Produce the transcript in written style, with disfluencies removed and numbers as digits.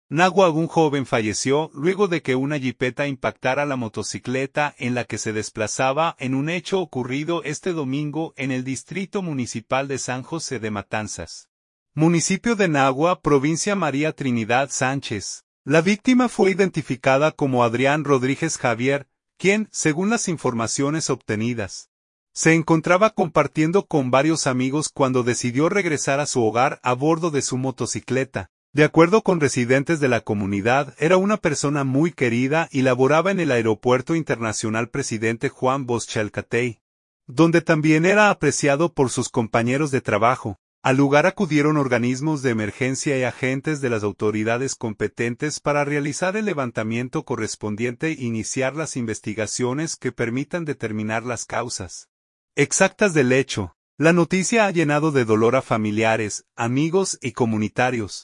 Nagua, un joven, falleció luego de que una jipeta impactara la motocicleta en la que se desplazaba en un hecho ocurrido este domingo en el Distrito Municipal de San José de Matanzas, municipio de Nagua, provincia María Trinidad Sánchez. La víctima fue identificada como Adrián Rodríguez Javier, quien, según las informaciones obtenidas, se encontraba compartiendo con varios amigos cuando decidió regresar a su hogar a bordo de su motocicleta. De acuerdo con residentes de la comunidad, era una persona muy querida y laboraba en el Aeropuerto Internacional Presidente Juan Bosch Chalcatey, donde también era apreciado por sus compañeros de trabajo. Al lugar acudieron organismos de emergencia y agentes de las autoridades competentes para realizar el levantamiento correspondiente e iniciar las investigaciones que permitan determinar las causas exactas del hecho. La noticia ha llenado de dolor a familiares, amigos y comunitarios.